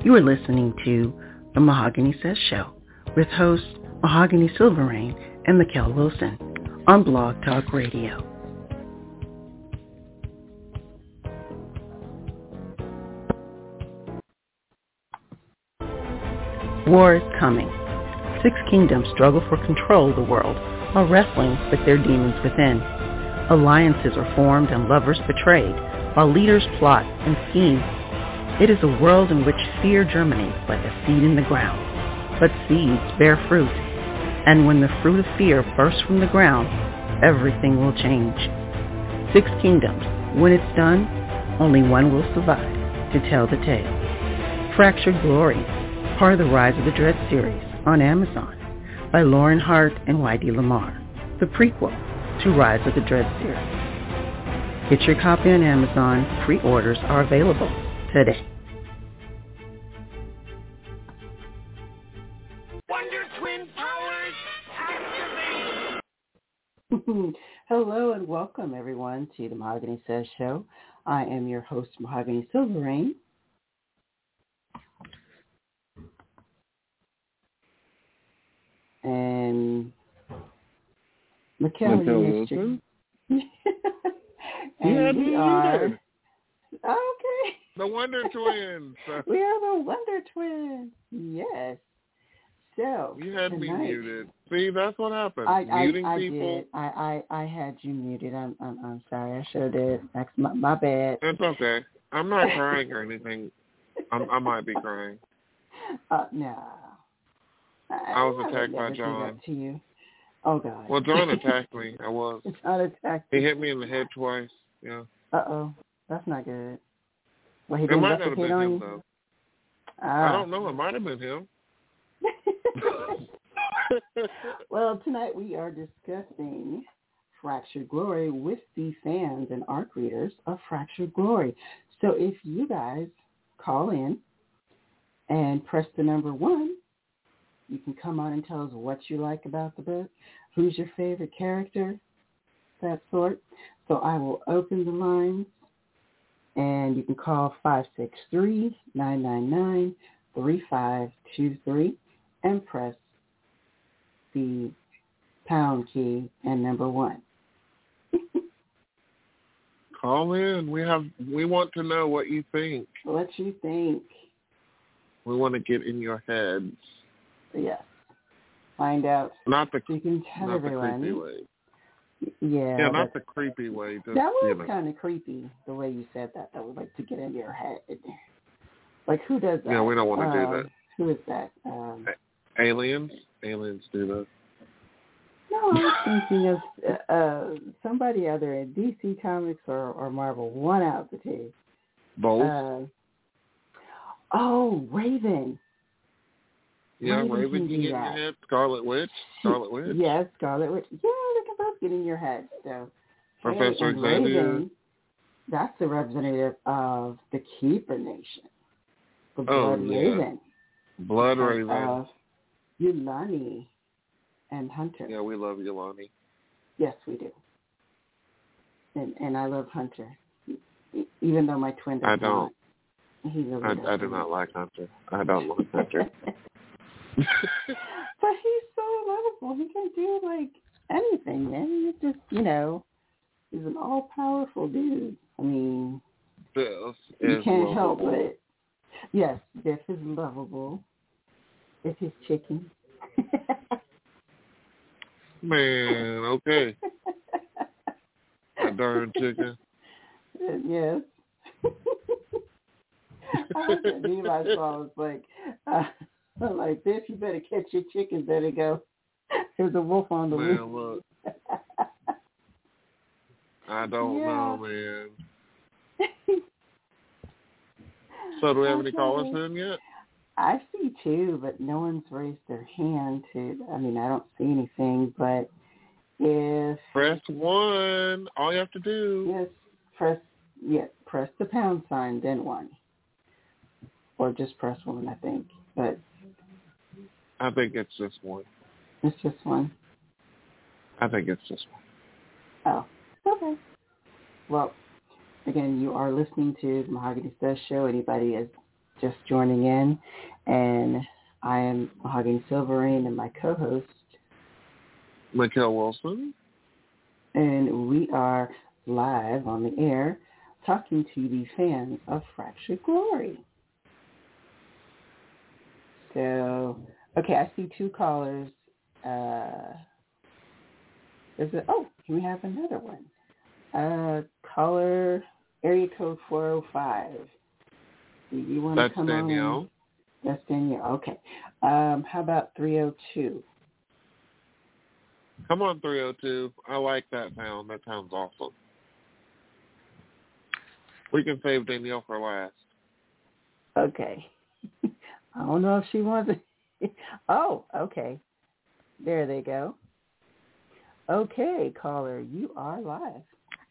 You are listening to The Mahogany Says Show with hosts Mahogany Silverrain and Mikkel Wilson on Blog Talk Radio. War is coming. 6 kingdoms struggle for control of the world while wrestling with their demons within. Alliances are formed and lovers betrayed while leaders plot and scheme. It is a world in which fear germinates like a seed in the ground, but seeds bear fruit. And when the fruit of fear bursts from the ground, everything will change. 6 kingdoms. When it's done, only one will survive to tell the tale. Fractured Glory, part of the Rise of the Dread series on Amazon by Lauren Hart and Y.D. Lamar, the prequel to Rise of the Dread series. Get your copy on Amazon. Pre-orders are available today. Wonder Twin powers activate! Hello and welcome everyone to the Mahogany Says Show. I am your host, Mahogany Silverrain. And Mikkel Wilson. And we are okay. The Wonder Twins. We are the Wonder Twins. Yes. So you had tonight, me muted. See, that's what happens. Muting people. Did. I had you muted. I'm sorry. I sure did. That's my bad. It's okay. I'm not crying or anything. I might be crying. No. I was attacked by John. To you. Oh God. Well, John attacked me. I was. John attacked. He hit me in the head twice. Yeah. Uh-oh. That's not good. Well, he it didn't might not have been him, you? though. I don't know. It might have been him. Well, tonight we are discussing Fractured Glory with the fans and ARC readers of Fractured Glory. So if you guys call in and press the number 1, you can come on and tell us what you like about the book, who's your favorite character, that sort. So I will open the lines, and you can call 563-999-3523 and press the pound key and number 1. Call in. We want to know what you think. What you think. We want to get in your heads. Yes. Find out. Not the so you can tell not everyone. The creepy way. Yeah, not the creepy way. Just, that was kind of creepy, the way you said that. That was like to get into your head. Like, who does that? Yeah, we don't want to do that. Who is that? Aliens? Aliens do that. No, I was thinking of somebody either in DC Comics or Marvel. One out of the two. Both? Raven. Yeah, Raven can get in your head. Scarlet Witch. Yes, Scarlet Witch. Yeah, they can both get in your head. So, Professor Xavier. Raven, that's the representative of the Keeper Nation. The Blood Raven. Blood Raven. Of Yulani and Hunter. Yeah, we love Yulani. Yes, we do. And I love Hunter. Even though my twin does I don't. Not. He really I do not like Hunter. I don't like Hunter. But he's so lovable. He can do, like, anything, man. He's just, he's an all-powerful dude. I mean, you can't help it. Yes, Biff is lovable. Biff is chicken. Man, okay. That darn chicken. Yes. I looked at Levi's saw. I was like, Biff, you better catch your chicken. Better go. There's a wolf on the roof. Man, look. I don't know, man. So do we have any callers in yet? I see 2, but no one's raised their hand to. I mean, I don't see anything, but if press 1, all you have to do. Yes, press the pound sign, then 1, or just press 1. I think, but I think it's just 1. It's just 1. I think it's just 1. Oh, okay. Well, again, you are listening to the Mahogany Says Show. Anybody is just joining in, and I am Mahogany Silverine and my co-host, Mikhail Wilson. And we are live on the air talking to the fans of Fractured Glory. So, okay, I see two callers. We have another one. Caller, area code 405. Do you want to come Danielle. on? That's Danielle. Okay. How about 302? Come on, 302. I like that sound. That sounds awesome. We can save Danielle for last. Okay. I don't know if she wants to. Oh, okay. There they go. Okay, caller, you are live.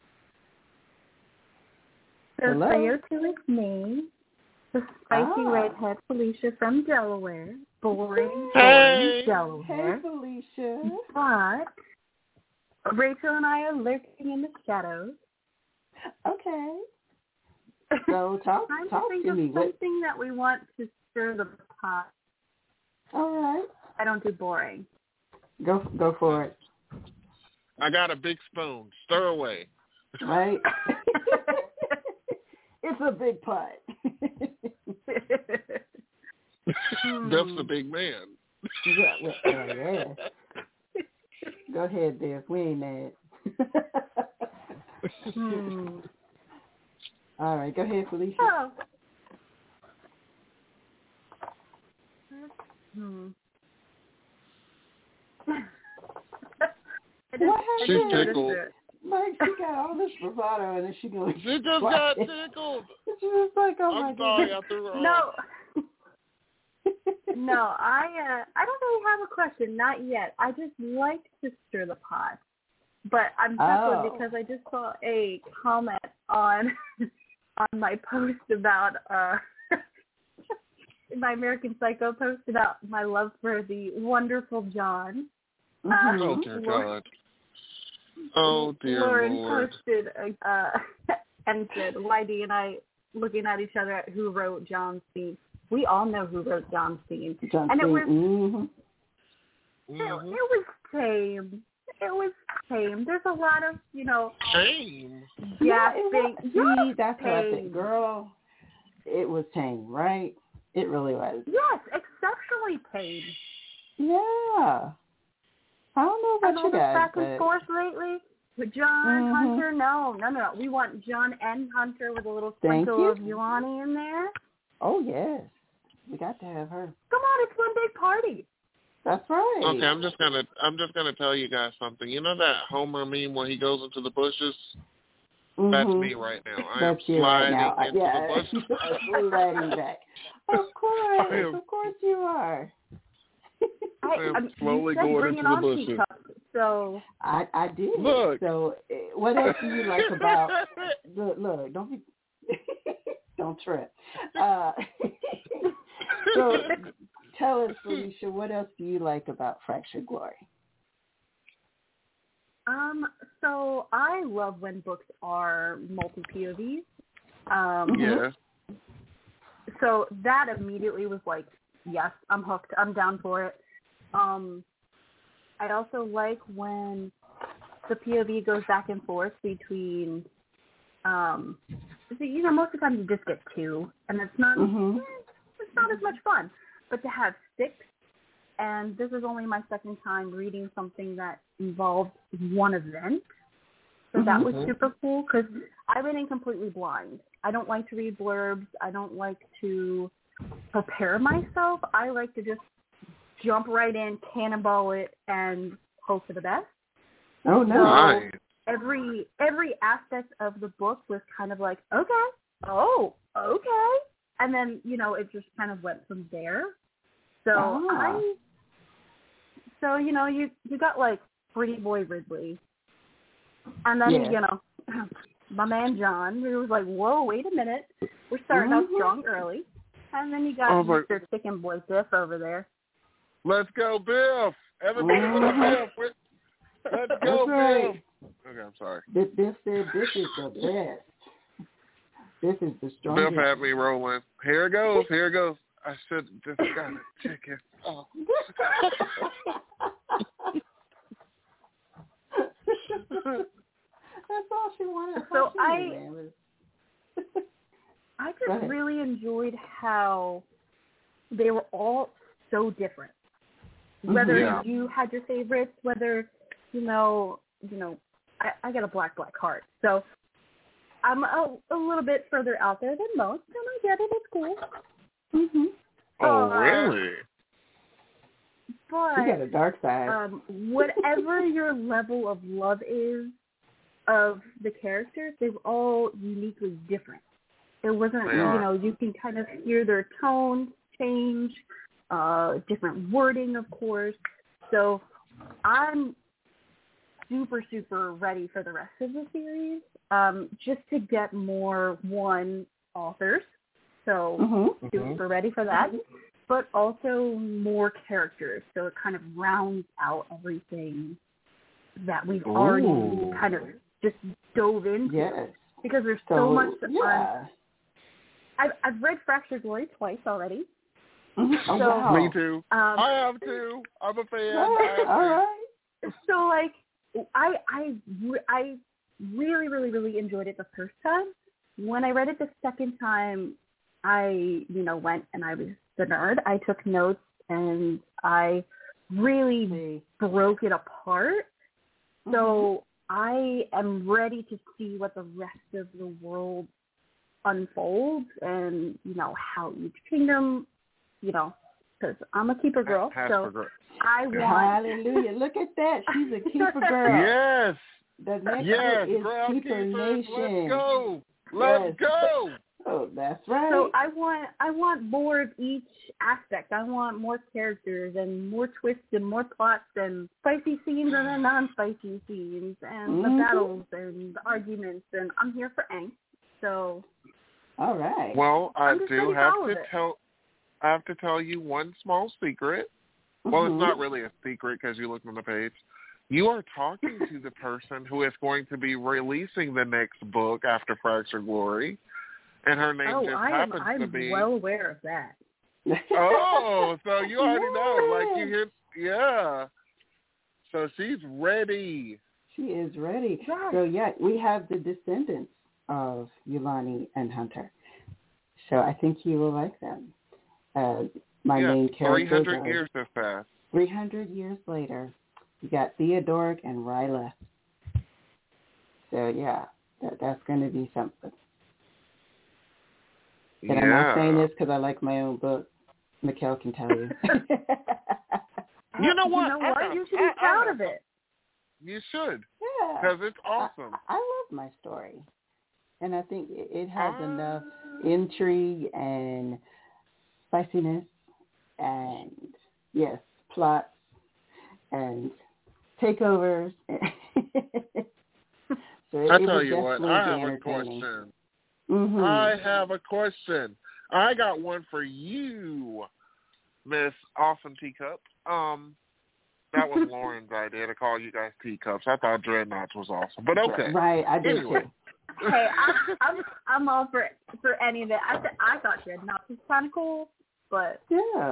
So Hello. 302 is me, the spicy redhead Felicia from Delaware, boring Delaware. Hey, Felicia. But Rachel and I are lurking in the shadows. Okay. So talk to me. Something that we want to stir the pot. All right. I don't do boring. Go for it. I got a big spoon. Stir away. Right. It's a big pot. Biff's a big man. Yeah. Go ahead, Biff. We ain't mad. All right, go ahead, Felicia. Oh. She's tickled. Like, she got all this bravado, and then she goes. She just got tickled. She was like, "Oh my I'm sorry, God." I threw her No. off. No, I don't really have a question, not yet. I just like to stir the pot. But I'm tickled because I just saw a comment on my post about my American Psycho post about my love for the wonderful John. Oh dear God. Oh dear Lauren Lord. posted and said, YD and I looking at each other at who wrote John's scene. We all know who wrote John's scene. It was it was tame. It was tame. There's a lot of, Tame. gasping. See, that's what I said. Girl, it was tame, right? It really was. Yes, exceptionally tame. Yeah. I don't know about you guys, back and forth lately with John, Hunter. No. We want John and Hunter with a little sprinkle of Yulani in there. Oh, yes. We got to have her. Come on, it's one big party. That's right. Okay, I'm just gonna tell you guys something. You know that Homer meme where he goes into the bushes? That's me right now. I am sliding into the bushes. Sliding back. Of course you are. I'm slowly going into the bushes. So I did. Look. So what else do you like about? Look, don't trip. So tell us, Felicia, what else do you like about Fractured Glory? So I love when books are multi-POVs. Yeah. So that immediately was like, yes, I'm hooked. I'm down for it. I also like when the POV goes back and forth between, most of the time you just get two, and it's not as much fun. But to have six, and this is only my second time reading something that involved one event, so that was super cool because I went in completely blind. I don't like to read blurbs. I don't like to prepare myself. I like to just jump right in, cannonball it, and hope for the best. Oh, no. Nice. Every aspect of the book was kind of like, okay. And then, it just kind of went from there. So you got like Pretty Boy Ridley. And then, my man John, who was like, whoa, wait a minute. We're starting out strong early. And then you got Mr. Chicken Boy Biff over there. Let's go, Biff. Everybody with Biff. Let's go, Biff. Okay, I'm sorry. Biff said this is the best. This is the strongest. Biff had me rolling. Here it goes. Here it goes. I should just got a chicken. Oh. That's all she wanted. So I just really enjoyed how they were all so different. Whether you had your favorites, whether I got a black heart, so I'm a little bit further out there than most, and I get it. It's cool. Mm-hmm. Oh, really? But you got a dark side. Whatever your level of love is of the characters, they were all uniquely different. It wasn't, you can kind of hear their tones change, different wording, of course. So I'm super, super ready for the rest of the series, just to get more, authors. So super ready for that. But also more characters. So it kind of rounds out everything that we've already kind of just dove into. Yes. Because there's so much to I've read Fractured Glory twice already. Mm-hmm. So, wow. Me too. I have too. I'm a fan. All right. So like I really, really, really enjoyed it the first time. When I read it the second time, I went and I was the nerd. I took notes and I really broke it apart. So I am ready to see what the rest of the world unfolds and, how each kingdom, because I'm a keeper girl. So I want... Hallelujah. Look at that. She's a keeper girl. Yes. The next book is Keeper Nation. Let's go. Let's go. Oh, that's right. So I want more of each aspect. I want more characters and more twists and more plots and spicy scenes and then non-spicy scenes and the battles and the arguments, and I'm here for angst. So, all right. Well, I have to tell you one small secret. Well, it's not really a secret because you look on the page. You are talking to the person who is going to be releasing the next book after Fractured Glory. And her name happens to be... I'm well aware of that. Oh, so you already know. Like, you hear... Yeah. So she's ready. She is ready. Yes. So, we have the descendants of Yulani and Hunter. So I think you will like them. My main character... 300 years has passed. 300 years later, you got Theodoric and Ryla. So, that's going to be something. And I'm not saying this because I like my own book. Mikkel can tell you. You know what? You should be proud of it. You should. Yeah. Because it's awesome. I love my story. And I think it has enough intrigue and spiciness and, plots and takeovers. So I tell you what, I have a question. I have a question. I got one for you, Miss Awesome Teacup. That was Lauren's idea to call you guys teacups. I thought Dreadnoughts was awesome, but okay. Right, I did anyway. too. Hey, I'm all for any of it. I thought Dreadnoughts was kind of cool, but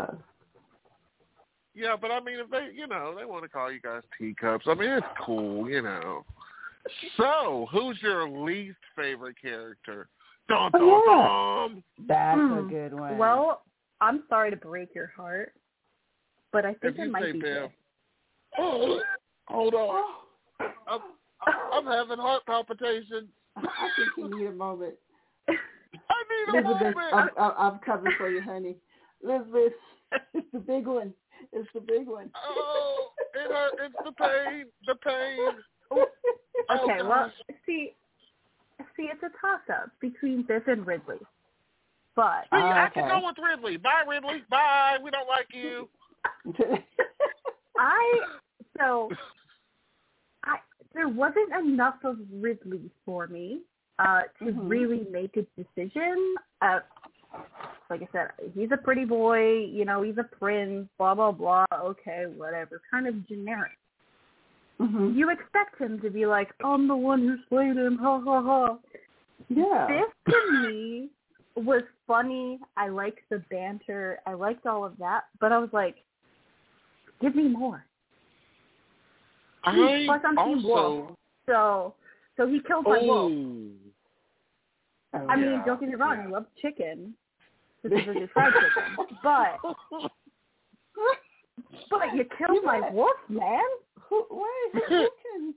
yeah, but I mean, if they they want to call you guys teacups, I mean, it's cool, So, who's your least favorite character? Dun, dun, dun. That's a good one. Well, I'm sorry to break your heart, but I think it might be Biff. Oh, hold on. I'm having heart palpitations. I think you need a moment. I need a Elizabeth, moment. I'm coming for you, honey. Elizabeth, it's the big one. It's the big one. Oh, it hurt. It's the pain. The pain. Okay, well, see, it's a toss-up between Biff and Ridley. But I can go with Ridley. Bye, Ridley. Bye. We don't like you. There wasn't enough of Ridley for me to really make a decision. Like I said, he's a pretty boy, he's a prince, blah, blah, blah, okay, whatever, kind of generic. You expect him to be like, I'm the one who slayed him, ha, ha, ha. Yeah. This to me was funny. I liked the banter. I liked all of that. But I was like, give me more. Plus, I'm Team Wolf. So he killed my wolf. I mean, don't get me wrong. I love chicken. Specifically fried chicken. But you killed my wolf, man. Who can,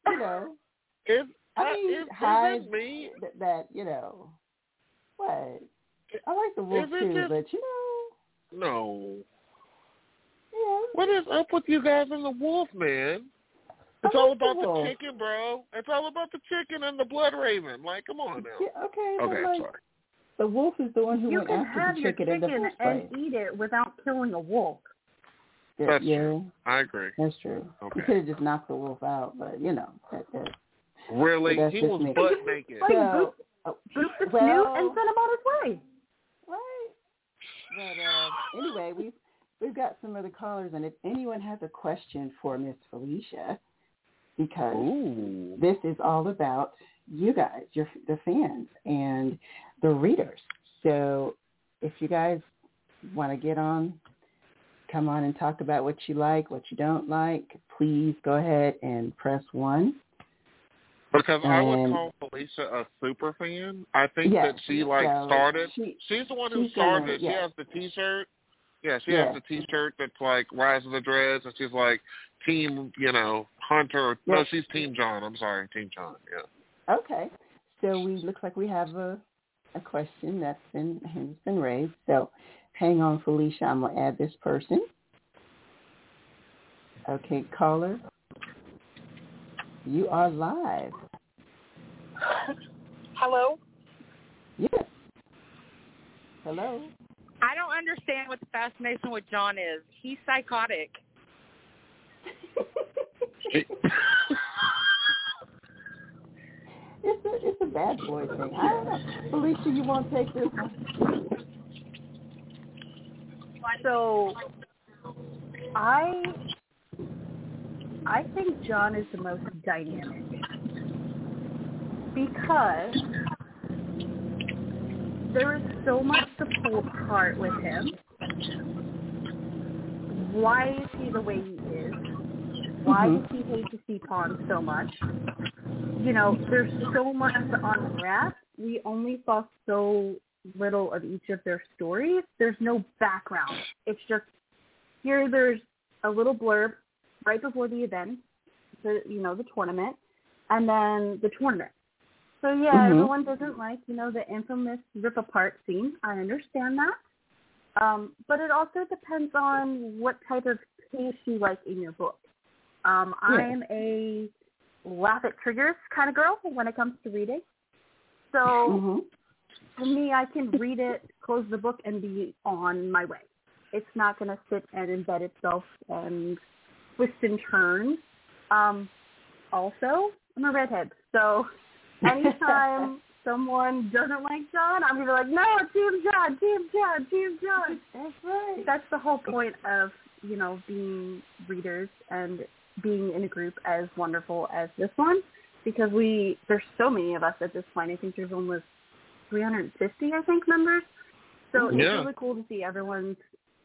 hide that, what? I like the wolf too, but No. Yeah. What is up with you guys and the wolf, man? It's all about the chicken, bro. It's all about the chicken and the blood raven. Like, come on now. Yeah, okay, sorry. The wolf is the one who went after the chicken. You can have your chicken and eat it without killing a wolf. That's true. I agree. That's true. Okay. You could have just knocked the wolf out, but really, he was butt naked. Boop the snoot and send him on his way. Right. But anyway, we've got some other callers, and if anyone has a question for Miss Felicia, because this is all about you guys, the fans and the readers. So if you guys want to come on and talk about what you like, what you don't like, please go ahead and press 1. Because I would call Felicia a super fan. I think that she started. She's the one who started. She has the T-shirt. Yeah, she has the T-shirt that's like Rise of the Dreads, and she's like Team, Hunter. No, she's Team John. I'm sorry, Team John. Yeah. Okay, so looks like we have a question has been raised. So hang on, Felicia. I'm gonna add this person. Okay, caller, you are live. Hello? Yes. Hello. I don't understand what the fascination with John is. He's psychotic. It's a bad boy thing. I don't know. Felicia, you want to take this one? So, I think John is the most dynamic because there is so much to pull apart with him. Why is he the way he is? Why does he hate to see Pond so much? There's so much to unwrap. We only saw so little of each of their stories. There's no background. It's just there's a little blurb right before the event, the tournament, and then the tournament. So everyone doesn't like, the infamous rip apart scene. I understand that. But it also depends on what type of pace you like in your book. I am a laugh at triggers kind of girl when it comes to reading. So for me, I can read it, close the book, and be on my way. It's not going to sit and embed itself and twist and turn. Also, I'm a redhead, so anytime someone doesn't like John, I'm going to be like, no, Team John, Team John, Team John. That's right. That's the whole point of, being readers and being in a group as wonderful as this one, because there's so many of us at this point. I think there's almost 350, members. So it's really cool to see everyone's,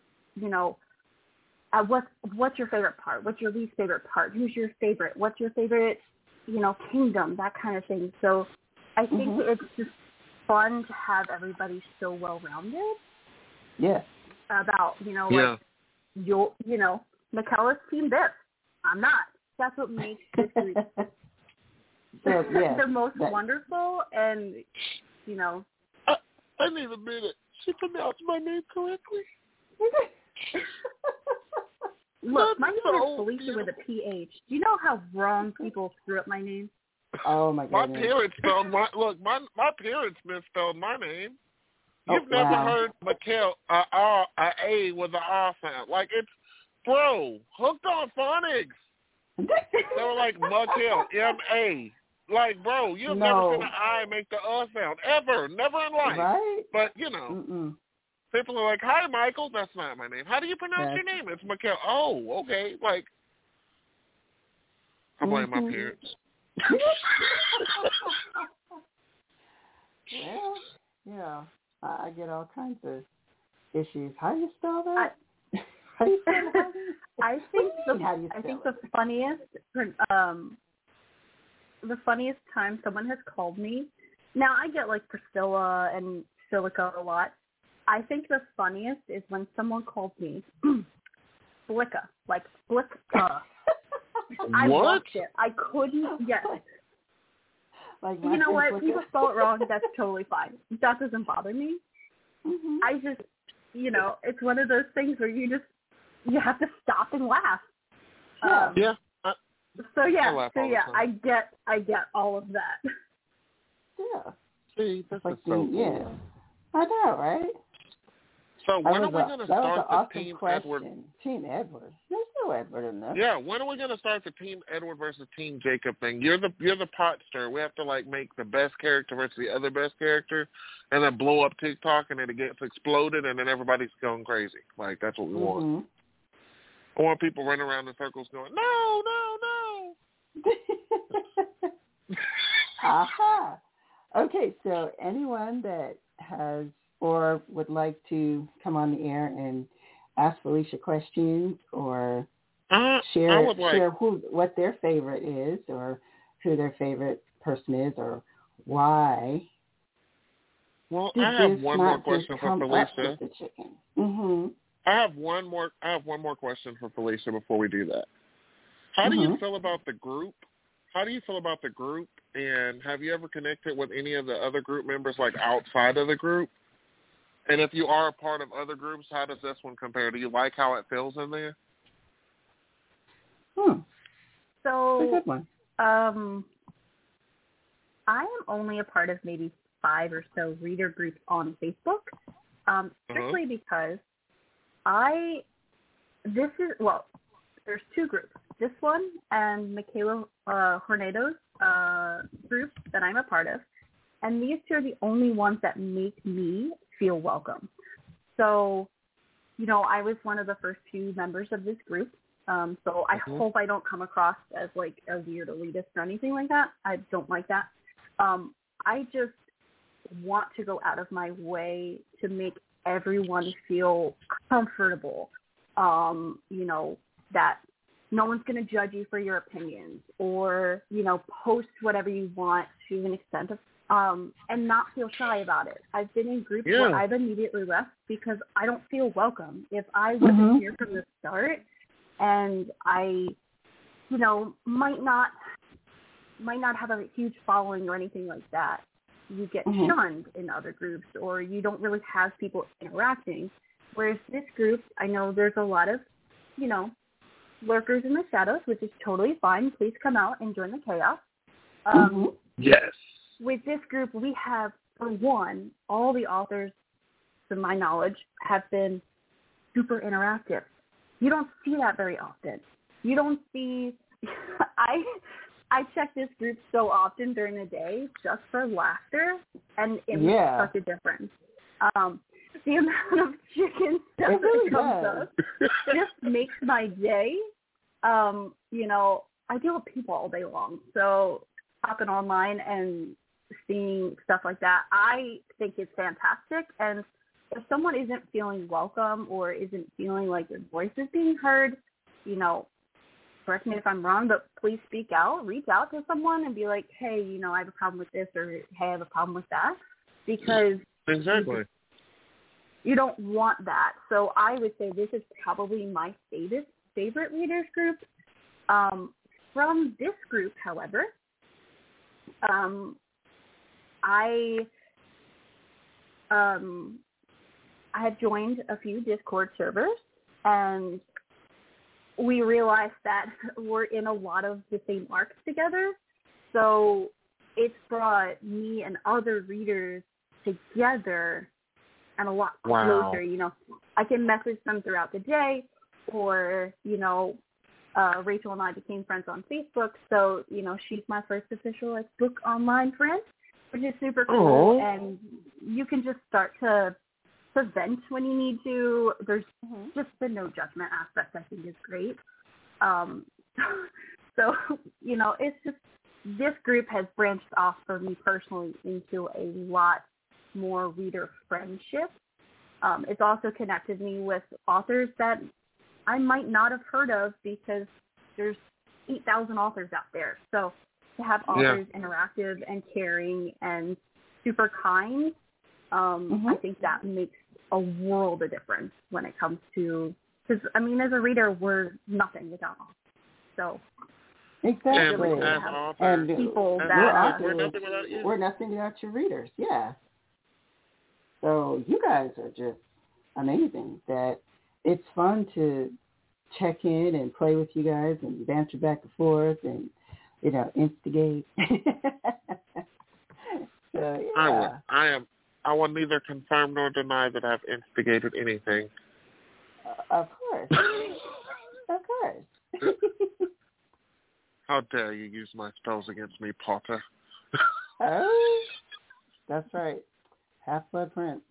what's your favorite part? What's your least favorite part? Who's your favorite? What's your favorite, kingdom? That kind of thing. So I think it's just fun to have everybody so well-rounded. Yeah. About, Michaela's Team Biff. I'm not. That's what makes this read the most wonderful, and, I need a minute. She pronounced my name correctly. Look, my name is Felicia with a PH. Do you know how wrong people screw up my name? Oh, my goodness. My parents spelled my parents misspelled my name. You've never heard Mikkel, A with an R sound. Like, it's, bro, hooked on phonics. They were like, Mikkel, M-A. Like, bro, you've never seen an I make the sound, ever. Never in life. Right? But, people are like, hi, Michael. That's not my name. How do you pronounce your name? It's Mikkel. Oh, okay. Like, I blame my parents. Well, yeah, I get all kinds of issues. How do you spell that? How do you spell that? I think the funniest time someone has called me. Now I get like Priscilla and Silica a lot. I think the funniest is when someone called me Slicka, like Slicka. I watched it. I couldn't. Yes. Like you know what? People spell it wrong. That's totally fine. That doesn't bother me. Mm-hmm. I just, it's one of those things where you have to stop and laugh. Yeah. I get all of that. Yeah. See, that's like so cool. Yeah. I know, right? So when are we going to start the awesome Team question. Edward? Team Edward. There's no Edward in there. Yeah, when are we going to start the Team Edward versus Team Jacob thing? You're the pot stir. We have to make the best character versus the other best character, and then blow up TikTok, and then it gets exploded, and then everybody's going crazy. That's what we want. I want people running around in circles going, no, no, no. Aha. Okay, so anyone that has or would like to come on the air and ask Felicia questions or share what their favorite is or who their favorite person is or why. Well, I have one more question for Felicia. Mm-hmm. I have one more question for Felicia before we do that. How do you feel about the group? And have you ever connected with any of the other group members outside of the group? And if you are a part of other groups, how does this one compare? Do you like how it feels in there? So, that's a good one. I am only a part of maybe 5 or so reader groups on Facebook, strictly because there's 2 groups. This one and Michaela Hornado's group that I'm a part of. And these 2 are the only ones that make me feel welcome. So, I was one of the first few members of this group. So I hope I don't come across as a weird elitist or anything like that. I don't like that. I just want to go out of my way to make everyone feel comfortable. That no one's going to judge you for your opinions or, post whatever you want to an extent of and not feel shy about it. I've been in groups where I've immediately left because I don't feel welcome. If I wasn't here from the start and I, might not have a huge following or anything like that, you get shunned in other groups or you don't really have people interacting. Whereas this group, I know there's a lot of, lurkers in the shadows, which is totally fine. Please come out and join the chaos. Yes. With this group, we have, for one, all the authors, to my knowledge, have been super interactive. You don't see that very often. You don't see... I check this group so often during the day just for laughter, and it makes such a difference. The amount of chicken stuff that comes up just makes my day. I deal with people all day long, so hopping online and seeing stuff like that, I think it's fantastic. And if someone isn't feeling welcome or isn't feeling like their voice is being heard, correct me if I'm wrong, but please speak out, reach out to someone and be like, hey, I have a problem with this, or hey, I have a problem with that, because exactly. You don't want that. So I would say this is probably my favorite readers group. From this group, however, I have joined a few Discord servers, and we realized that we're in a lot of the same arcs together. So it's brought me and other readers together and a lot closer. I can message them throughout the day, or, Rachel and I became friends on Facebook. So, she's my first official book online friend, which is super cool. Aww. And you can just start to vent when you need to. There's just the no judgment aspect, I think, is great. So, it's this group has branched off for me personally into a lot more reader friendship. It's also connected me with authors that I might not have heard of because there's 8,000 authors out there. So to have authors interactive and caring and super kind, I think that makes a world of difference when it comes to, because, I mean, as a reader, we're nothing without authors. So exactly. And people that we're nothing without your readers. Yeah. So you guys are just amazing. That it's fun to check in and play with you guys and banter back and forth and, you know, instigate. So, yeah. I will neither confirm nor deny that I've instigated anything. Of course. Of course. How dare you use my spells against me, Potter? Oh, that's right. Half-Blood Prince.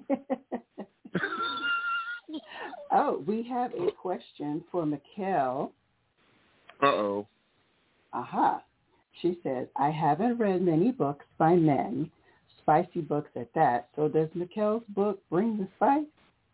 Oh, we have a question for Mikkel. Uh-oh. Aha. She says, I haven't read many books by men, spicy books at that, so does Mikkel's book bring the spice?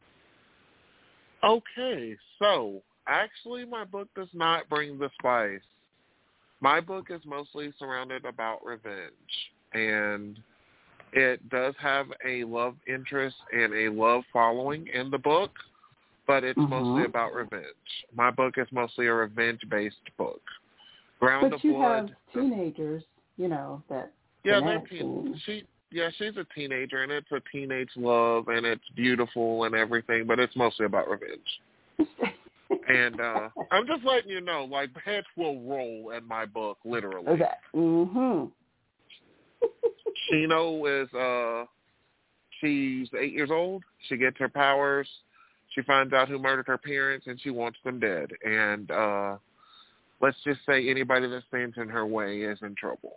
Okay, so actually my book does not bring the spice. My book is mostly surrounded about revenge, and it does have a love interest and a love following in the book, but it's mostly about revenge. My book is mostly a revenge-based book. Ground of Blood. Have teenagers, you know, that they're she's a teenager, and it's a teenage love, and it's beautiful and everything, but it's mostly about revenge. And I'm just letting you know, like, heads will roll in my book, literally. Okay. Shino is, she's 8 years old. She gets her powers. She finds out who murdered her parents, and she wants them dead. And let's just say anybody that stands in her way is in trouble.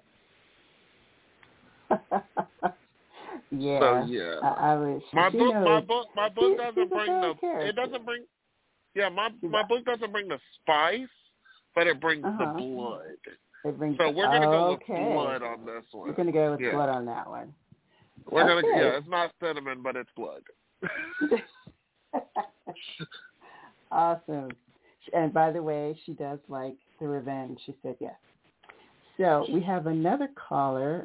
Yeah. So yeah, I wish my book doesn't bring the. It doesn't bring. Yeah, my book doesn't bring the spice, but it brings the blood. So we're gonna go with blood on this one. We're gonna go with blood on that one. We're gonna. Yeah, it's not cinnamon, but it's blood. Awesome. And by the way, she does like the revenge. She said yes. So we have another caller,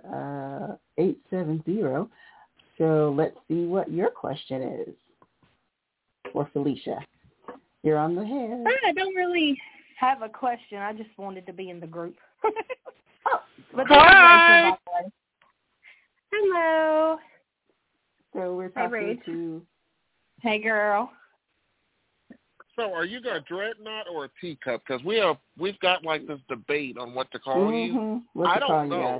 870. So let's see what your question is for Felicia. You're on the air. I don't really have a question. I just wanted to be in the group. But hi. Rachel, by the way. Hello. So we're talking to... Hey, girl. So are you a dreadnought or a teacup? Because we've got like this debate on what to call you. I don't know.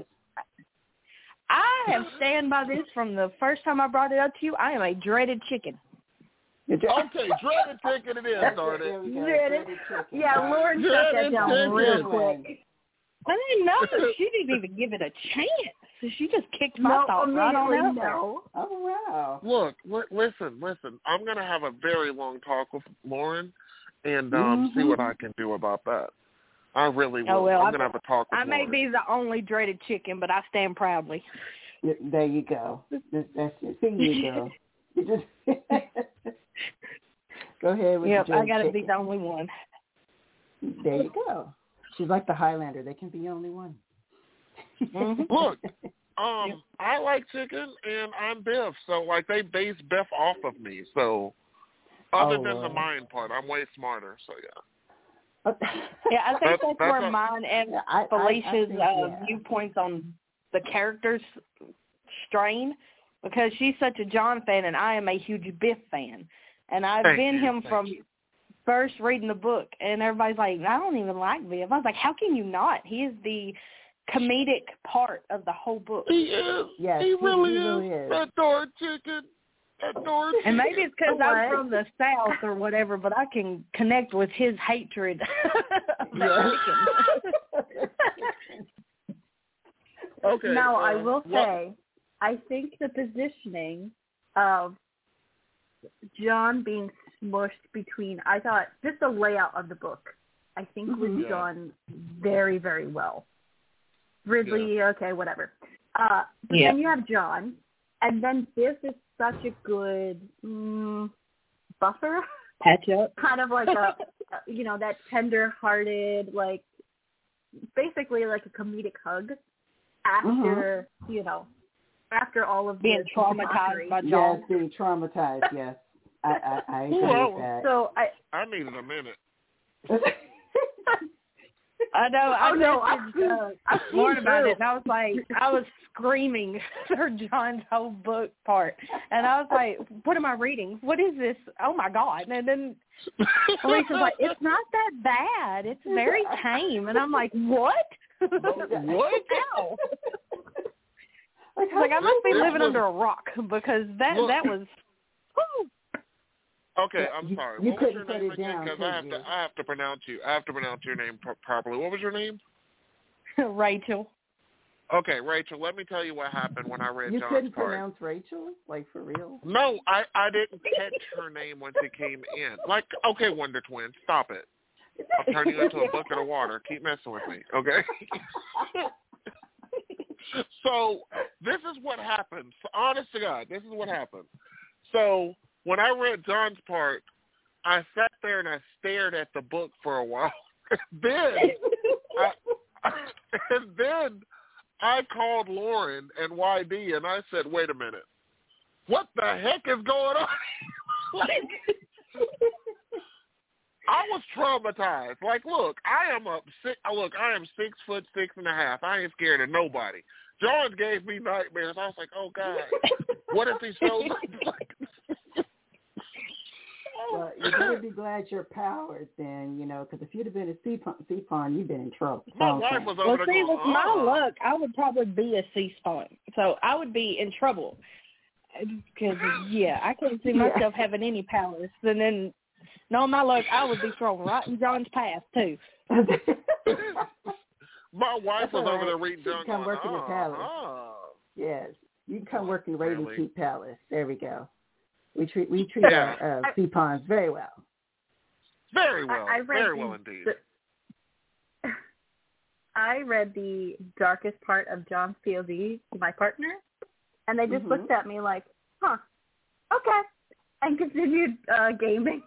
I have stand by this from the first time I brought it up to you. I am a dreaded chicken. Okay, dreaded chicken it is, darn it. Dreaded chicken. Yeah, Lauren shut that down real quick. I didn't know. She didn't even give it a chance. So she just kicked my thoughts right on out there. Oh, wow. Look, listen. I'm going to have a very long talk with Lauren and see what I can do about that. I really will. Oh, well, I'm going to have a talk with Lauren. I may be the only dreaded chicken, but I stand proudly. There you go. That's it. There you go. You just go ahead with I got to be the only one. There you go. She's like the Highlander. They can be only one. Look, I like chicken, and I'm Biff, so like they base Biff off of me. So other than the mind part, I'm way smarter. So yeah. Yeah, I think that's where mine and Felicia's viewpoints on the characters strain, because she's such a John fan, and I am a huge Biff fan, and I've been him from first reading the book, and everybody's like, I don't even like Biff. I was like, how can you not? He is the comedic part of the whole book. He is. Yes, he really is. That darn chicken. And maybe it's because I'm from the South or whatever, but I can connect with his hatred of the chicken. Okay. Now, I will say, I think the positioning of John being smushed between, I thought, just the layout of the book, I think was done very, very well. Ridley, okay, whatever. But then you have John, and then this is such a good buffer. Patch up. Kind of like a, that tender-hearted, like, basically like a comedic hug after, after all of being traumatized by John. Yes, being traumatized, yes. I agree with that. So I needed a minute. I know. I learned about it, and I was screaming for John's whole book part, and I was like, "What am I reading? What is this? Oh my God!" And then Alicia's like, "It's not that bad. It's very tame," and I'm like, "What? What? How?" Like I must be living under a rock because that was. Whew. Okay, I'm sorry. You what was your couldn't name put it again? down, Because I have to pronounce you. I have to pronounce your name properly. What was your name? Rachel. Okay, Rachel. Let me tell you what happened when I read John's part. You couldn't pronounce Rachel, like for real? No, I didn't catch her name once it came in. Like, okay, Wonder Twin, stop it. I'll turn you into a bucket of water. Keep messing with me, okay? So this is what happened. Honest to God, this is what happened. So when I read John's part, I sat there and I stared at the book for a while. then I called Lauren and YD and I said, "Wait a minute, what the heck is going on?" I was traumatized. Like, look, I am 6'6.5". I ain't scared of nobody. John gave me nightmares. I was like, oh God, what if he shows up? Well, you better be glad you're powered then, because if you'd have been a sea pawn, you've been in trouble. My wife was over there going, with my luck, I would probably be a sea spawn, so I would be in trouble. Because, I can't see myself having any powers. And then, no, my luck, I would be thrown right in John's path, too. My wife was over there reading John come work in the palace. Yes, you can come work in the Raven Keep Palace. There we go. We treat our sea pawns very well. Very well. Very well indeed. I read the darkest part of John's POV to my partner, and they just looked at me like, huh, okay, and continued gaming.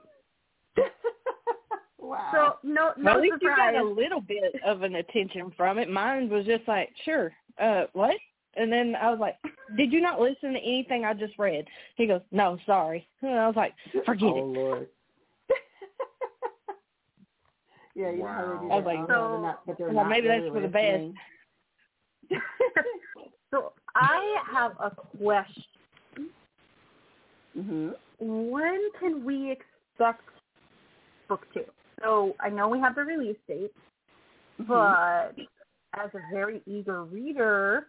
Wow. So no at least surprise. You got a little bit of an attention from it. Mine was just like, sure, what? And then I was like, did you not listen to anything I just read? He goes, no, sorry. And I was like, forget it. Oh, Lord. Yeah, you wow. know, I was like, maybe that's for the best. So I have a question. Mm-hmm. When can we expect book 2? So I know we have the release date, but as a very eager reader,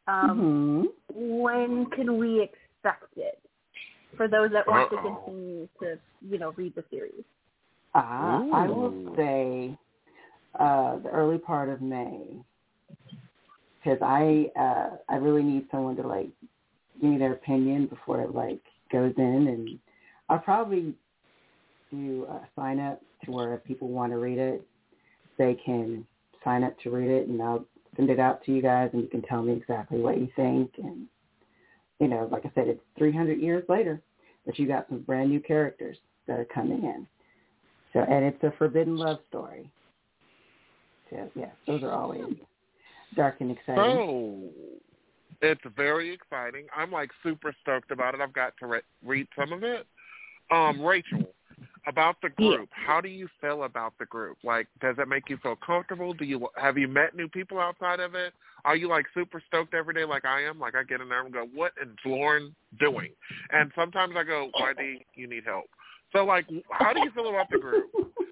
when can we expect it? For those that want to continue to, read the series. I will say the early part of May, because I really need someone to give me their opinion before it goes in, and I'll probably do a sign up to where if people want to read it, they can sign up to read it, and I'll send it out to you guys, and you can tell me exactly what you think. And like I said, it's 300 years later, but you got some brand new characters that are coming in. So, and it's a forbidden love story. So, yes, those are always dark and exciting. Oh, it's very exciting. I'm super stoked about it. I've got to read some of it. Rachel, about the group, how do you feel about the group? Does it make you feel comfortable? Have you met new people outside of it? Are you super stoked every day like I am? I get in there and go, what is Lauren doing? And sometimes I go, YD, you need help. So, how do you feel about the group?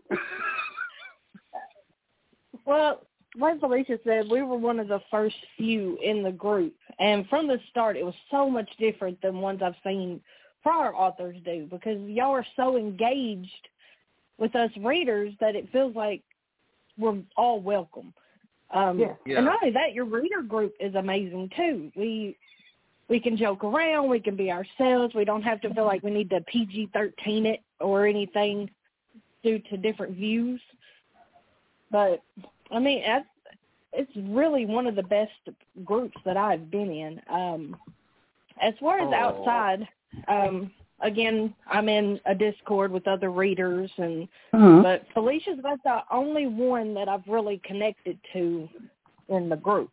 Well, like Felicia said, we were one of the first few in the group. And from the start, it was so much different than ones I've seen prior authors do, because y'all are so engaged with us readers that it feels like we're all welcome. And not only that, your reader group is amazing, too. We can joke around. We can be ourselves. We don't have to feel like we need to PG-13 it or anything due to different views. But, it's really one of the best groups that I've been in. As far as outside, again, I'm in a Discord with other readers, and but Felicia's about the only one that I've really connected to in the group.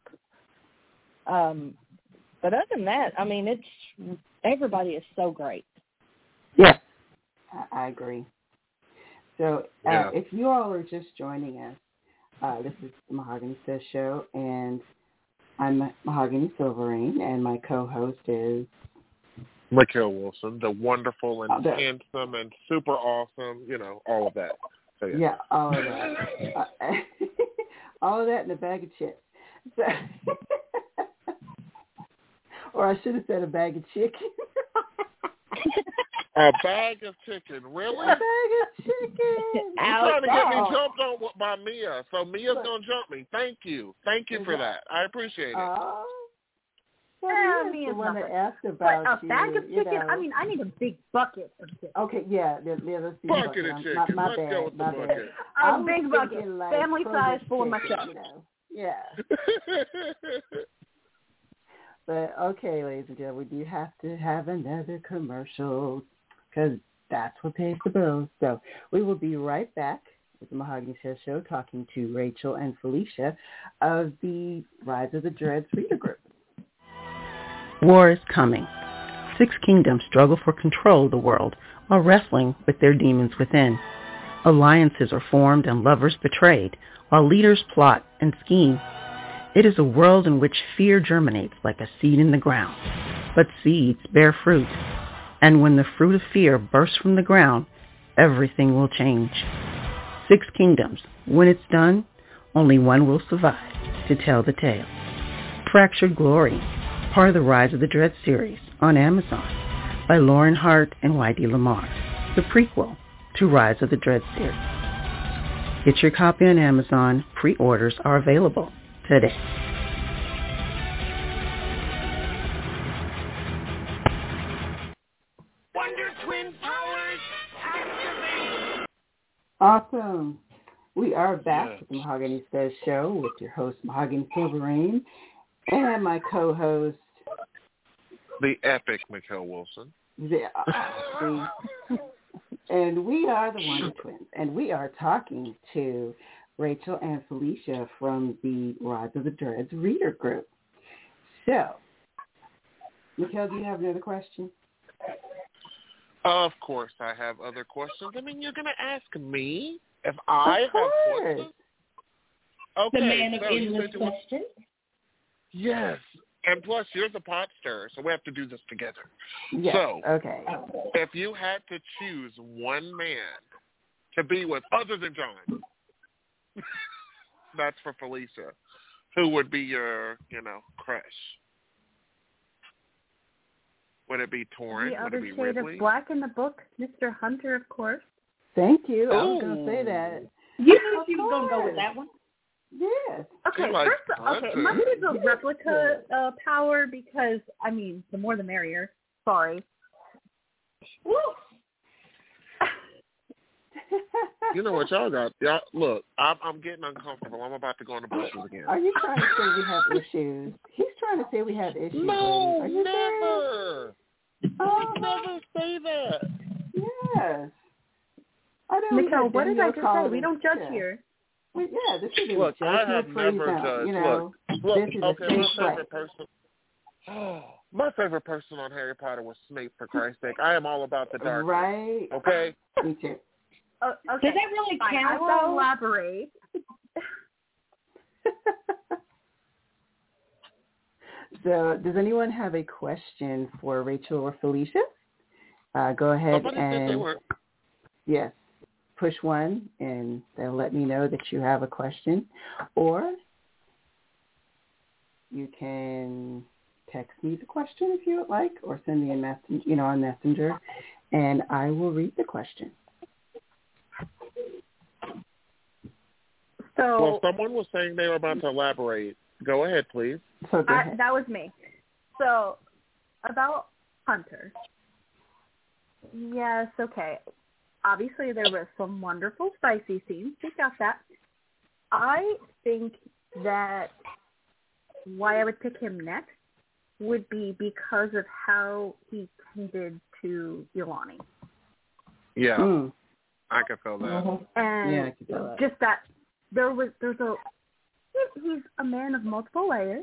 But other than that, I mean, everybody is so great. Yeah, I agree. So if you all are just joining us, this is the Mahogany Says Show, and I'm Mahogany Silverine, and my co-host is Mikhail Wilson, the wonderful and handsome and super awesome, all of that. So, yeah, all of that. All of that in a bag of chips. So, or I should have said a bag of chicken. A bag of chicken, really? A bag of chicken. You're trying to get me jumped on by Mia, so Mia's going to jump me. Thank you for that. I appreciate it. Well, Mia's the one that asked about a bag of chicken? I mean, I need a big bucket of chicken. Okay, yeah, let's see. Bucket of chicken. My Let's bad, go with the bucket. A big bucket, like family size, full of myself. Yeah. But okay, ladies and gentlemen, we do have to have another commercial because that's what pays the bills. So we will be right back with the Mahogany Says Show talking to Rachel and Felicia of the Rise of the Dreads reader group. War is coming. 6 kingdoms struggle for control of the world while wrestling with their demons within. Alliances are formed and lovers betrayed while leaders plot and scheme. It is a world in which fear germinates like a seed in the ground, but seeds bear fruit. And when the fruit of fear bursts from the ground, everything will change. 6 kingdoms. When it's done, only one will survive to tell the tale. Fractured Glory, part of the Rise of the Dread series on Amazon by Lauren Hart and Y.D. Lamar, the prequel to Rise of the Dread series. Get your copy on Amazon. Pre-orders are available today. Wonder Twin powers activate! Awesome. We are back with the Mahogany Says Show with your host, Mahogany Silverine, and my co-host, the epic Mikhail Wilson. And we are the Wonder Twins, and we are talking to Rachel and Felicia from the Rise of the Dreads reader group. So, Mikhail, do you have another question? Of course I have other questions. I mean, you're going to ask me if I have questions? Okay. The man of endless questions. Yes. And plus, you're the pot stirrer, so we have to do this together. Yes. So, okay. If you had to choose one man to be with other than John, that's for Felicia, who would be your, crush? Would it be Torrin? The Would other it be shade Ridley? of black in the book, Mr. Hunter, of course. Thank you. I was going to say that. You knew she was going to go with that one. Yes. Okay, mine is a replica power because, I mean, the more the merrier. Sorry. Woo! You know what y'all got? Y'all, look, I'm getting uncomfortable. I'm about to go in the bushes again. Are you trying to say we have issues? He's trying to say we have issues. No, Are you never. Never say that. Yes. Mikhail, what did I just say? We don't judge here. Well, yeah, this is look, a I have never judged. Look, okay, my favorite person. My favorite person on Harry Potter was Snape, for Christ's sake. I am all about the dark. Right. Okay? Me too. Okay. Does that really count, I will elaborate. So, does anyone have a question for Rachel or Felicia? Go ahead yes, push 1, and they'll let me know that you have a question. Or you can text me the question if you would like, or send me a message, on Messenger, and I will read the question. Well, someone was saying they were about to elaborate. Go ahead, please. So go ahead. That was me. So, about Hunter. Yes, okay. Obviously, there were some wonderful spicy scenes. We got that. I think that why I would pick him next would be because of how he tended to Ilani. Yeah, I can feel that. Mm-hmm. And I can feel that. Just that he's a man of multiple layers.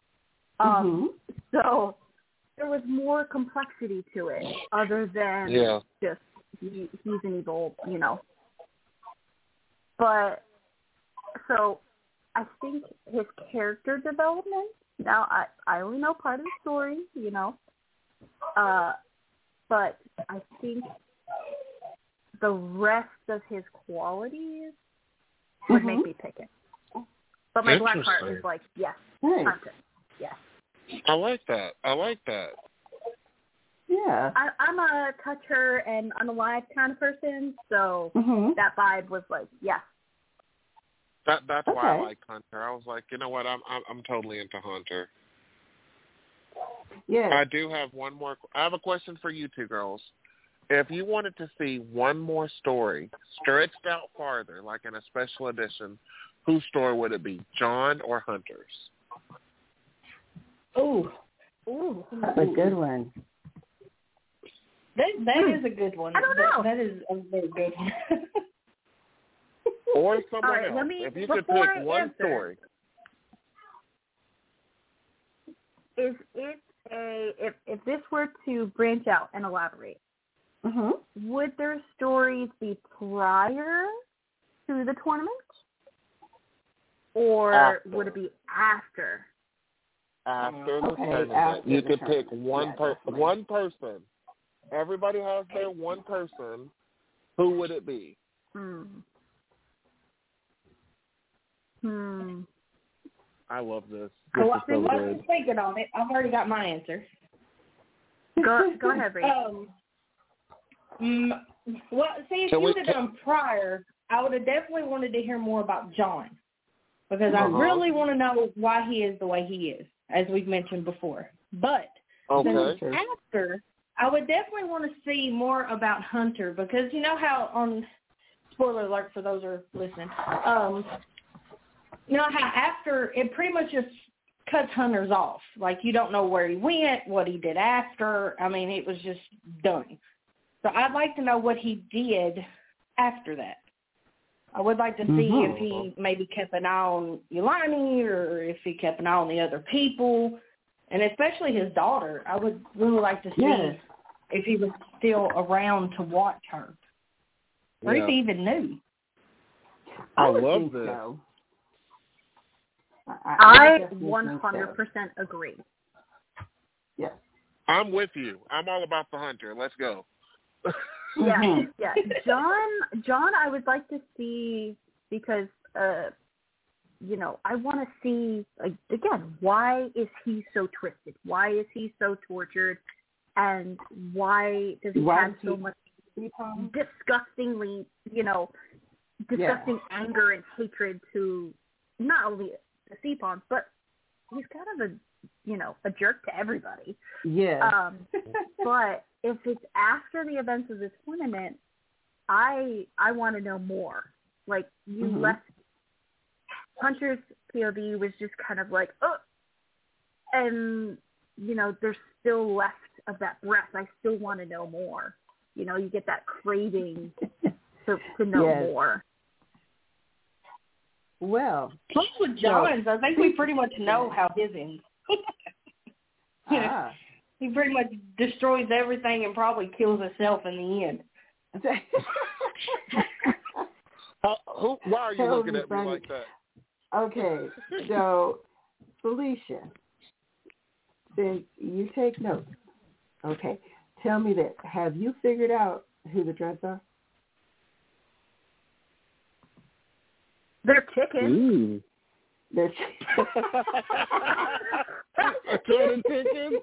So there was more complexity to it other than just he's an evil, But so I think his character development, now I only know part of the story, but I think the rest of his qualities would make me pick it. But my black heart is like, yes, Hunter, yes. I like that. Yeah. I'm a touch her and unalive kind of person, so that vibe was like, yes. That's why I like Hunter. I was like, you know what? I'm totally into Hunter. Yeah. I do have one more. I have a question for you two girls. If you wanted to see one more story stretched out farther, like in a special edition, whose story would it be, John or Hunter's? Ooh, that's a good one. That is a good one. I don't know. That is a very good one. Or someone else. If you could pick one story. Is it if this were to branch out and elaborate, would their stories be prior to the tournament? Or would it be after? After the tournament. You could pick one person. Everybody has their one person. Who would it be? I love this. This is so good. I'm thinking on it. I've already got my answer. Go ahead, Ray. Well, see, if you would have done prior, I would have definitely wanted to hear more about John. Because I really want to know why he is the way he is, as we've mentioned before. But after, I would definitely want to see more about Hunter, because you know how on spoiler alert for those who are listening, you know how after it pretty much just cuts Hunter's off. Like you don't know where he went, what he did after. I mean, it was just done. So I'd like to know what he did after that. I would like to see if he maybe kept an eye on Ilani or if he kept an eye on the other people, and especially his daughter. I would really like to see if he was still around to watch her or if he even knew. I love this. So. I 100% agree. Yes. I'm with you. I'm all about the Hunter. Let's go. Yeah. John, I would like to see because, I want to see, again, why is he so twisted? Why is he so tortured? And why does he have so much disgusting anger and hatred to not only the Seapons, but he's kind of a jerk to everybody. Yeah. But if it's after the events of the tournament, I want to know more. Like you left Hunter's POV was just kind of like, and there's still left of that breath. I still want to know more. You get that craving to know more. Well, plus with John's, I think we pretty much know how his ends. He pretty much destroys everything and probably kills himself in the end. Why are you looking at me like that? Okay, so Felicia, since you take notes, okay, tell me this. Have you figured out who the Dreads are? They're chickens. They're chickens. Chickens?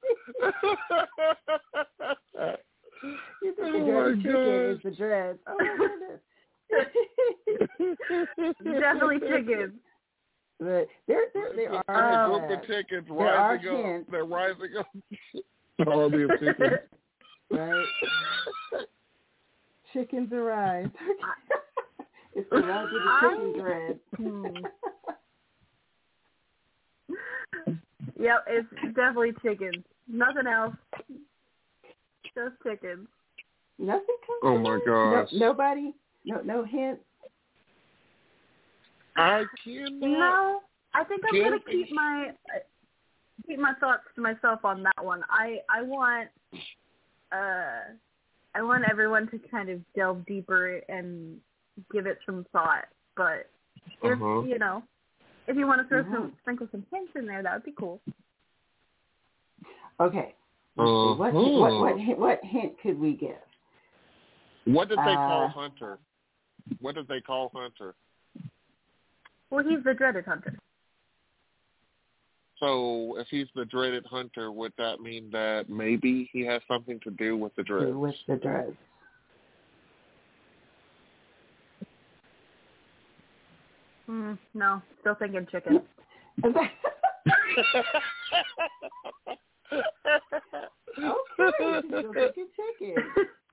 You think the dirty chicken is the Dreads. Oh, my goodness. Definitely chickens. But they are a group of chickens rising up. They're rising up. All these chickens. Right? Chickens arise. It's the rise of the chicken dread. Yep, it's definitely chickens. Nothing else. Just chickens. Nothing comes. Oh my gosh. Nobody. No hint. I cannot. No, I think I'm gonna keep my thoughts to myself on that one. I want everyone to kind of delve deeper and give it some thought. But if you know, if you want to throw sprinkle some hints in there, that would be cool. Okay. What hint could we give? What did they call Hunter? What did they call Hunter? Well, he's the dreaded hunter. So if he's the dreaded hunter, would that mean that maybe he has something to do with the dreads? With the dreads. No, still thinking chicken. Okay, still thinking chicken.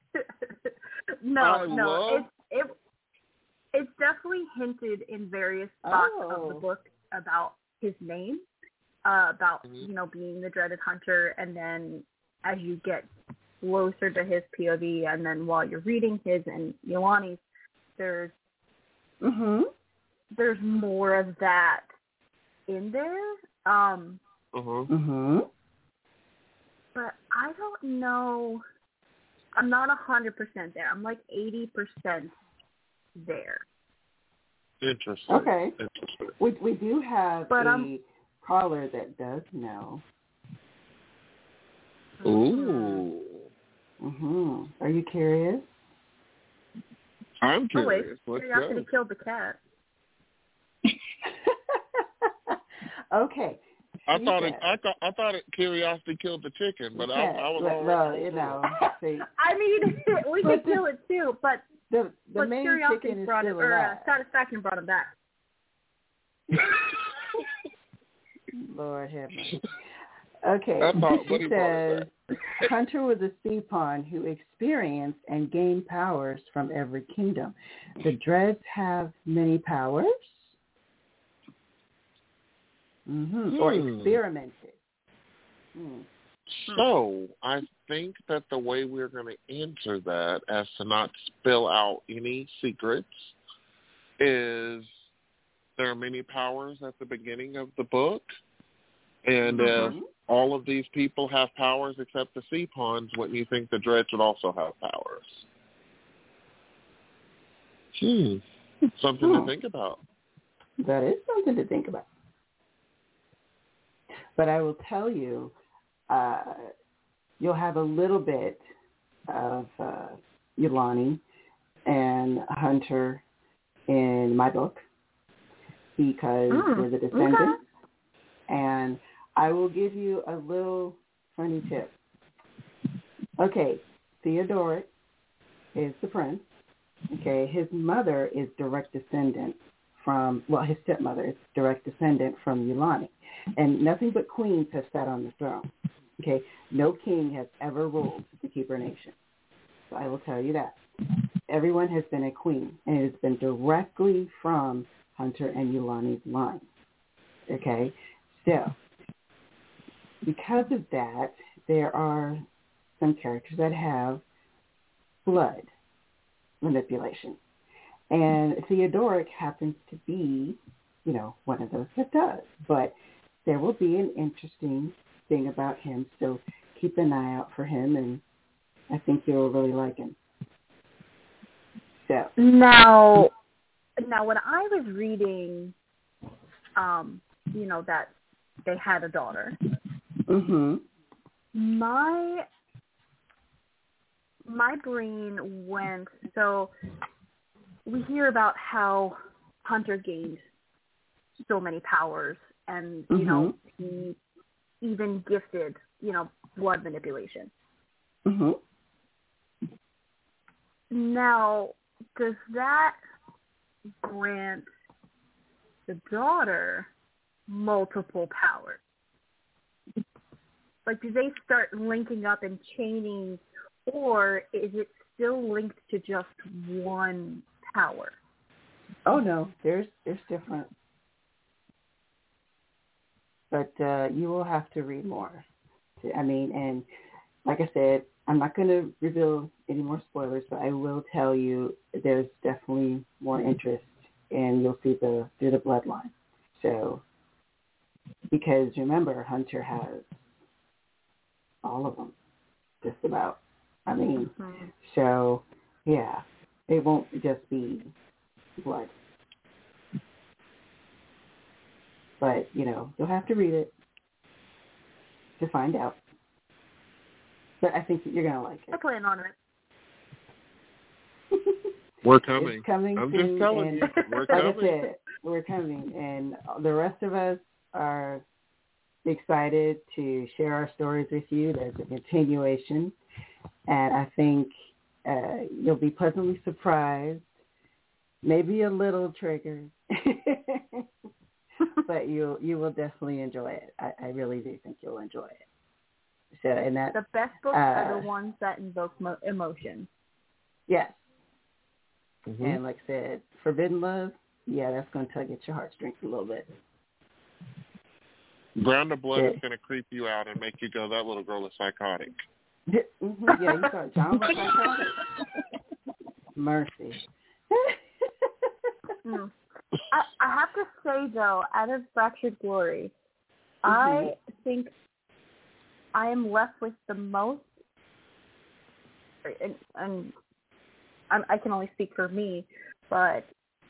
No, it's definitely hinted in various spots of the book about his name, about being the dreaded hunter, and then as you get closer to his POV, and then while you're reading his and Yolani's, there's more of that in there. But I don't know. I'm not 100% there. I'm like 80% there. Interesting. Okay. Interesting. We do have a caller that does know. Ooh. Are you curious? I'm curious. Wait, curiosity killed the cat. Okay. I thought curiosity killed the chicken, but I was already. See. I mean, we could kill it too, but the main curiosity chicken is brought still it, alive. satisfaction brought him back. Lord have mercy. Okay, she says, Hunter was a sea pawn who experienced and gained powers from every kingdom. The dreads have many powers? Or experimented. So I think that the way we're going to answer that, as to not spill out any secrets, is there are many powers at the beginning of the book, and if all of these people have powers except the sea pawns, wouldn't you think the dreads would also have powers? Something to think about. That is something to think about. But I will tell you, you'll have a little bit of Yolani and Hunter in my book because we're the descendants. Okay. And I will give you a little funny tip. Okay, Theodoric is the prince. Okay, his mother is direct descendant from, his stepmother is direct descendant from Yolani. And nothing but queens have sat on the throne. Okay, no king has ever ruled the Keeper Nation. So I will tell you that. Everyone has been a queen, and it has been directly from Hunter and Yolani's line. Okay, so because of that, there are some characters that have blood manipulation. And Theodoric happens to be, one of those that does. But there will be an interesting thing about him, so keep an eye out for him, and I think you'll really like him. So now when I was reading, that they had a daughter, my brain went, so we hear about how Hunter gained so many powers, and he even gifted blood manipulation. Now, does that grant the daughter multiple powers? Like, do they start linking up and chaining, or is it still linked to just one power? Oh no, there's different. But you will have to read more. I mean, and like I said, I'm not going to reveal any more spoilers, but I will tell you there's definitely more interest, and you'll see through the bloodline. So, because remember, Hunter has all of them, just about. I mean, so, yeah, it won't just be blood. But, you'll have to read it to find out. But I think that you're going to like it. I plan on it. We're coming. It's coming I'm soon, just telling you. We're coming. Like I said, we're coming. And the rest of us are excited to share our stories with you. There's a continuation. And I think you'll be pleasantly surprised, maybe a little triggered. But you will definitely enjoy it. I really do think you'll enjoy it. So, and that the best books are the ones that invoke emotion. Yes. Mm-hmm. And like I said, Forbidden Love, that's going to tug at your heartstrings a little bit. Ground of Blood is going to creep you out and make you go, that little girl is psychotic. Mm-hmm. Yeah, you thought John was psychotic? Mercy. I have to say, though, out of Fractured Glory, I think I am left with the most, and I can only speak for me, but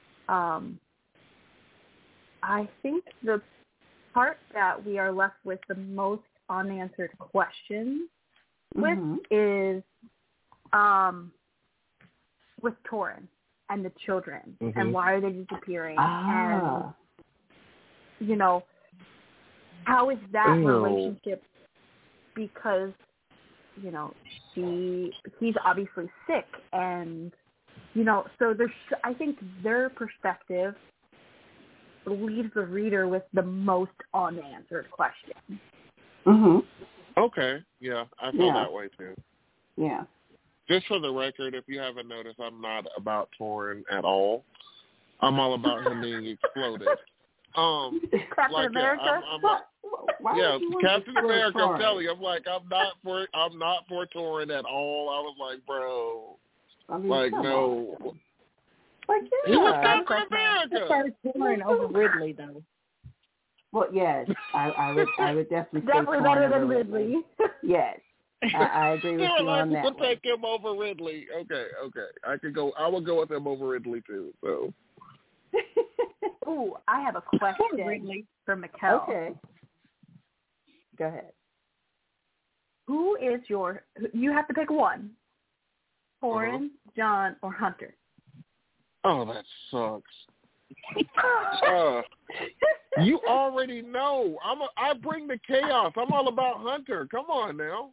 I think the part that we are left with the most unanswered questions with is with Torrin and the children, and why are they disappearing, and how is that relationship? Because he's obviously sick, and so there's. I think their perspective leaves the reader with the most unanswered questions. Okay, yeah, I feel that way too. Yeah. Just for the record, if you haven't noticed, I'm not about Torrin at all. I'm all about him being exploded. Captain America. Captain America. I'm telling you, I'm not for Torrin at all. I was like, bro, no. He was Captain America. Torrin over Ridley, though. Well, yes, I would definitely say definitely better than Ridley. Yes. I agree with you on that. You can take him over Ridley. Okay. I will go with him over Ridley too. So. Ooh, I have a question for Mikkel. Okay. Go ahead. Who is you have to pick one. Torrin, John, or Hunter? Oh, that sucks. You already know. I bring the chaos. I'm all about Hunter. Come on now.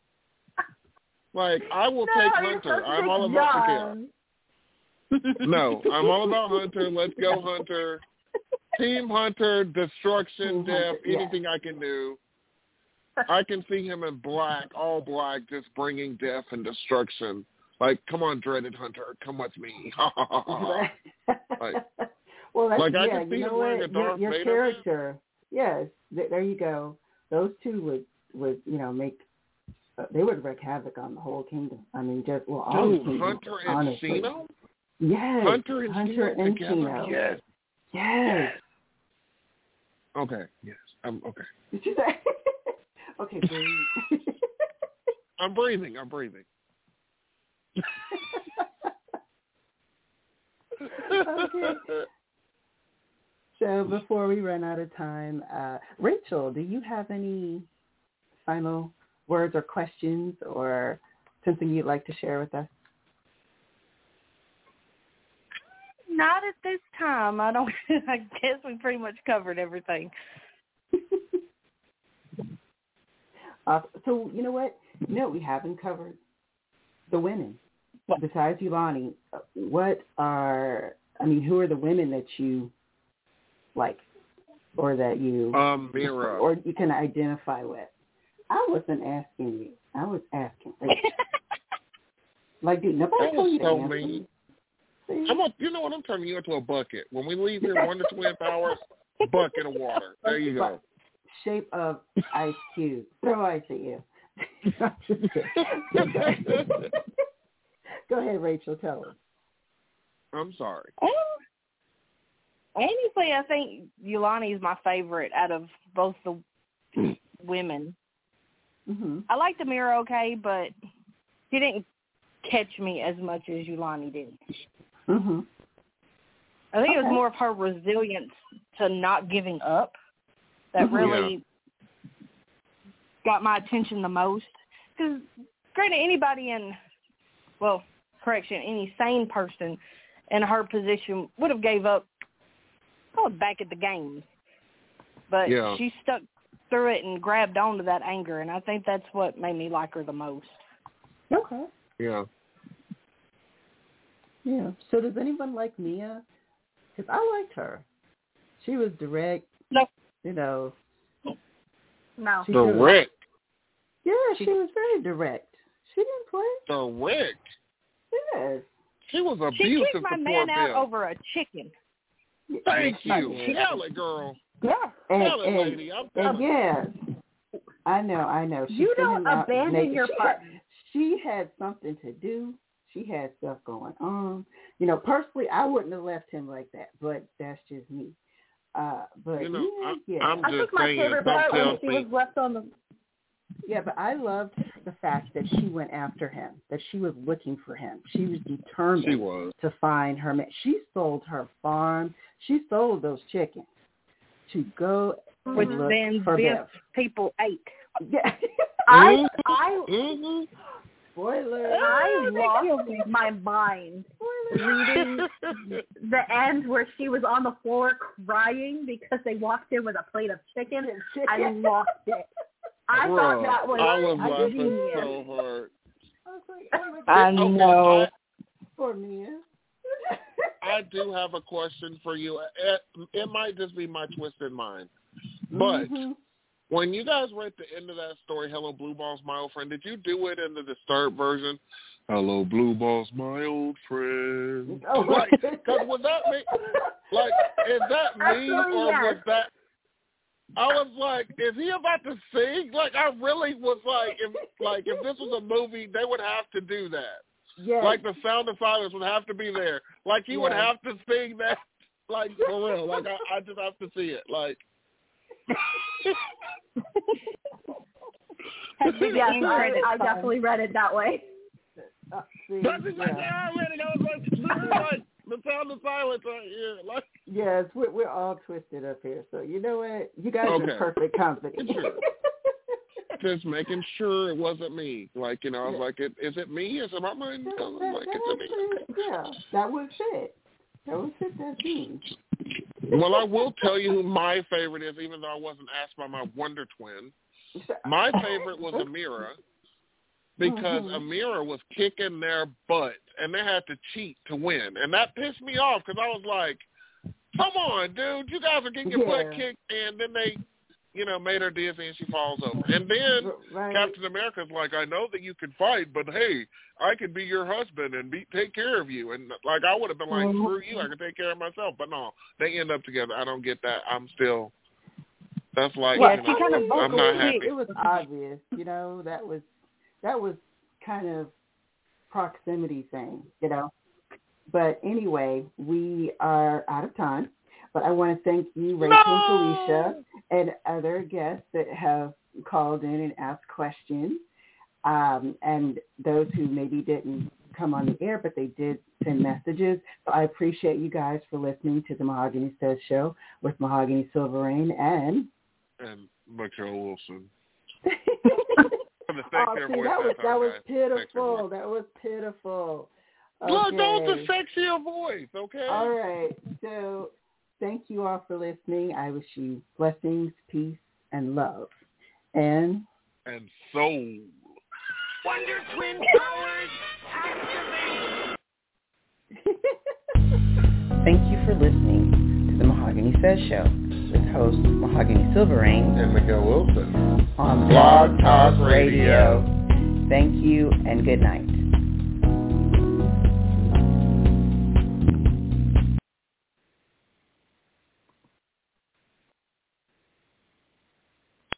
I will take Hunter. I'm all about the chaos. No, I'm all about Hunter. Let's go, Hunter. Team Hunter, destruction, death, anything I can do. I can see him in black, all black, just bringing death and destruction. Come on, dreaded Hunter, come with me. Well, I can see him wearing a Darth your Vader character. Yes, there you go. Those two would make. They would wreak havoc on the whole kingdom. I mean, all the kingdoms, Hunter and honestly. Shino? Yes. Hunter and Shino. Yes. Okay. Yes. Okay. Did you say? Okay, breathe. I'm breathing. Okay. So before we run out of time, Rachel, do you have any final words or questions or something you'd like to share with us? Not at this time. I guess we pretty much covered everything. So you know what? We haven't covered the women. What? Besides Yulani, who are the women that you like, or that you Mira, or you can identify with? I wasn't asking you. I was asking. Dude, nobody told you to answer me. You know what? I'm turning you into a bucket. When we leave here, Wonder Twin powers, bucket of water. There you go. shape of Ice Cube. Throw ice at you. Go ahead, Rachel, tell us. I'm sorry. Honestly, I think Yulani is my favorite out of both the women. Mm-hmm. I liked Amira okay, but she didn't catch me as much as Yulani did. Mm-hmm. I think it was more of her resilience to not giving up that really got my attention the most. Because, granted, anybody any sane person in her position would have gave up back at the games. But she stuck through it and grabbed onto that anger, and I think that's what made me like her the most. Okay. Yeah. Yeah. So does anyone like Mia? Because I liked her. She was direct. No. You know. No. Direct. Yeah, she was very direct. She didn't play. Direct. Yes. She was abusive. She kicked my man out over a chicken. Thank you. Tell it, girl. Yeah. Tell it, lady. Yes. I know. You don't abandon your partner. She had something to do. She had stuff going on. You know, personally, I wouldn't have left him like that, but that's just me. But you know, yeah. I'm I just think my favorite part when she was left on the. Yeah, but I loved the fact that she went after him, that she was looking for him. She was determined to find her man. She sold her farm. She sold those chickens to go which look then for Biff. People ate. Yeah. Spoiler. I lost my mind reading the end where she was on the floor crying because they walked in with a plate of chicken. I lost it. I thought that was laughing so hard. I know. For Mia. I do have a question for you. It might just be my twisted mind. But when you guys read the end of that story, Hello, Blue Balls, My Old Friend, did you do it in the Disturbed version? Hello, Blue Balls, my old friend. Oh, because was that me? Like, is that me or was that? I was like, is he about to sing? Like, I really was like, if this was a movie, they would have to do that. Yes. Like, the sound of silence would have to be there. Like, he would have to sing that. Like, for real. Like, I just have to see it. Like. I definitely read it that way. That's exactly how I read it. I was like, this is like the sound of silence right here. Like, yes, we're all twisted up here. So you know what? You guys are in perfect company. Sure. Just making sure it wasn't me. Like, you know, I was like, is it me? Is it my mind? Is it me? Yeah, that would fit. That would fit that scene. Well, I will tell you who my favorite is, even though I wasn't asked by my Wonder Twin. My favorite was Amira, because Amira was kicking their butt, and they had to cheat to win. And that pissed me off, because I was like, come on, dude, you guys are getting your butt kicked, and then they, you know, made her dizzy and she falls over. And then Captain America's like, I know that you can fight, but hey, I could be your husband and take care of you. And like, I would have been like, screw you, I can take care of myself. But no, they end up together. I don't get that. I'm still, that's like, yeah, she kind of I'm not happy. It was obvious, you know, that was kind of proximity thing, you know. But anyway, we are out of time. But I want to thank you, Rachel and Felicia, and other guests that have called in and asked questions, and those who maybe didn't come on the air, but they did send messages. So I appreciate you guys for listening to the Mahogany Says Show with Mahogany Silver Rain and Michael Wilson. That was pitiful. That was pitiful. Okay. Look, that was a sexier voice, okay? All right. So thank you all for listening. I wish you blessings, peace, and love. And soul. Wonder Twin powers activate. Thank you for listening to the Mahogany Says Show with hosts Mahogany Silverain and Miguel Wilson on Blog Talk Radio. Thank you and good night.